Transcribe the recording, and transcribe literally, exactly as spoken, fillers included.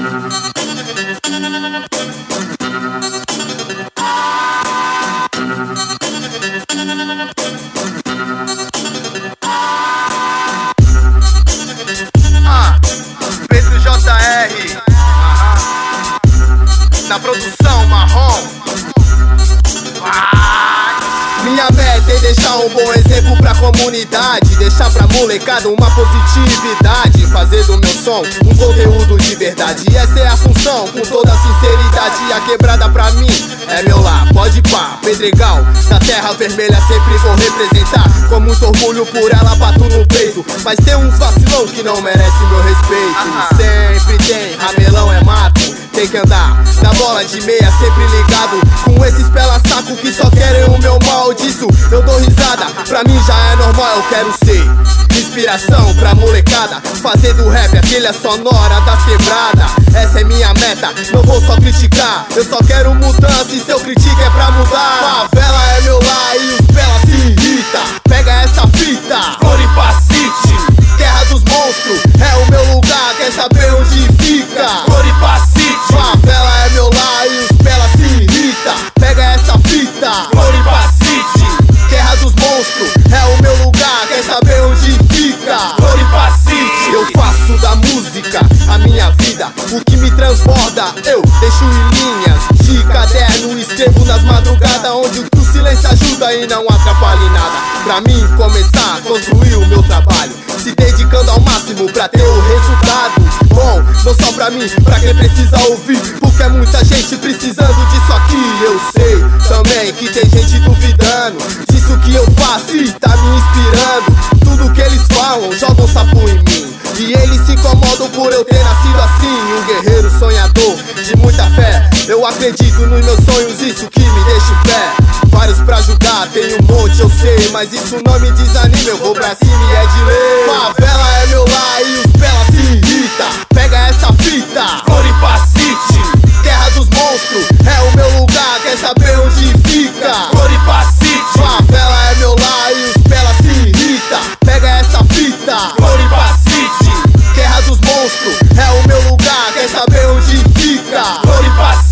Ah, Pedro J R na produção marrom. Minha meta é deixar um bom exemplo pra comunidade, deixar pra molecada uma positividade, fazer do meu som um conteúdo de verdade. E essa é a função, com toda a sinceridade. A quebrada pra mim é meu lar, pode pá, Pedregal da terra vermelha sempre vou representar, com muito orgulho por ela bato no peito. Mas tem uns vacilão que não merece meu respeito. Sempre tem, ramelão é mato, tem que andar na bola de meia, sempre ligado com esses pela-saco que só querem o meu mal. Disso eu dou risada, pra mim já é normal. Eu quero ser inspiração pra molecada, fazer do rap a trilha sonora das quebradas. Essa é minha meta, não vou só criticar, eu só quero mudança e se eu critico é pra mudar. Favela é meu lar e os pela se irrita. Pega essa fita, Floripa City, terra dos monstros, é o meu lugar, quer saber onde fica? Floripa City. Favela é meu lar e os pela se irrita. Pega essa fita, Floripa City, terra dos monstros, é o meu lugar, quer saber onde fica? Floripa City. Eu faço da música a minha vida, o que me transborda eu deixo em linhas de caderno, escrevo nas madrugadas, onde o silêncio ajuda e não atrapalha em nada. Pra mim começar a construir o meu trabalho, se dedicando ao máximo pra ter o resultado bom, não só pra mim, pra quem precisa ouvir, porque é muita gente precisando disso aqui. Eu sei também que tem gente duvidando disso que eu faço e tá me inspirando. Tudo que eles falam jogam sapo em mim, e eles se incomodam por eu ter nascido assim. Um guerreiro sonhador de muita fé, eu acredito nos meus sonhos, isso que me deixa em pé. Vários pra julgar, tem um monte eu sei, mas isso não me desanima, eu vou pra cima e é de lei. Favela é meu lar e os pela se irrita. Pega essa fita, Floripa City, terra dos monstros, é o meu lugar, quer saber onde fica? Floripa City. Favela é meu lar e os pela se irrita. Pega essa fita, Floripa City, terra dos monstros, é o meu lugar, quer saber onde fica? Floripa City.